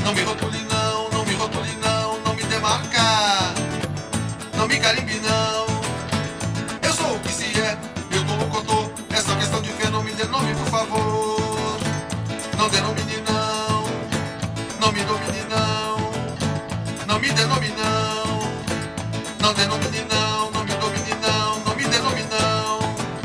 Não me rotule não, não me rotule não, não me demarca. Não me carimbe não. Eu sou o que se é, eu tô o cotô. É só questão de fé, não me dê nome, por favor. Não denomine não, não me domine não. Não me denome não, não denomine não, não me domine não, não me denome não.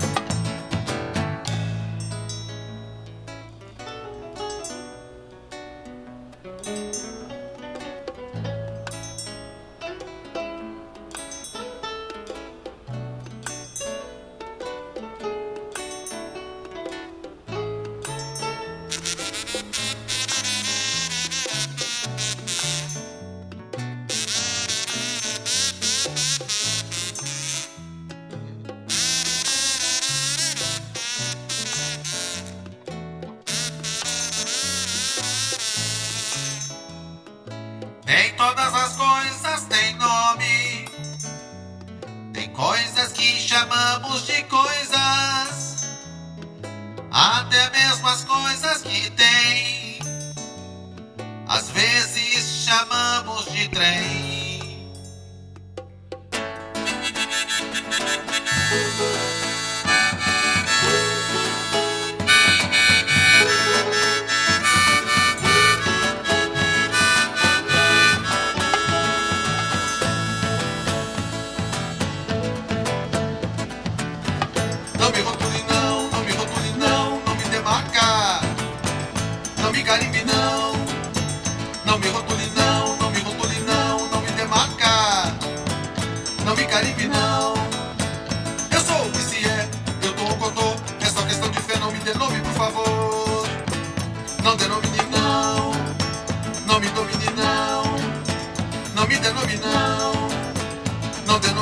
Nem todas as coisas têm nome. Tem coisas que chamamos de coisas, até mesmo as coisas que tem, às vezes chamamos de trem. Não me rotule não, não me rotule não, não me demarca. Não me carimbe não. Não me rotule não, não me rotule não, não me demarca. Não me carimbe não. Eu sou o que se é, eu tô o cotô. É só questão de fé, não me dê nome, por favor. Não denomine não, não me domine não. Não me dê nome não, não dê nome.